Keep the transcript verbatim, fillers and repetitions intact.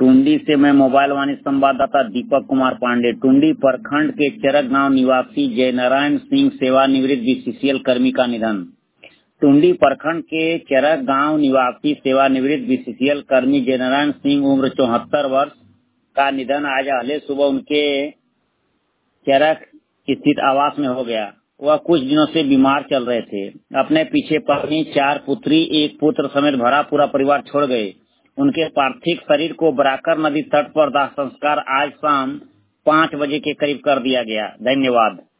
टुंडी से मैं मोबाइल वाणी संवाददाता दीपक कुमार पांडे। टुंडी प्रखंड के चरक गांव निवासी जयनारायण सिंह सेवानिवृत्त बीसीसीएल कर्मी का निधन। टुंडी प्रखंड के चरक गांव निवासी सेवानिवृत्त बीसीसीएल कर्मी जयनारायण सिंह उम्र चौहत्तर वर्ष का निधन आज अहले सुबह उनके चरक स्थित आवास में हो गया। वह कुछ दिनों से बीमार चल रहे थे। अपने पीछे पत्नी, चार पुत्री, एक पुत्र समेत भरा पूरा परिवार छोड़ गए। उनके पार्थिव शरीर को बराकर नदी तट पर दाह संस्कार आज शाम पाँच बजे के करीब कर दिया गया। धन्यवाद।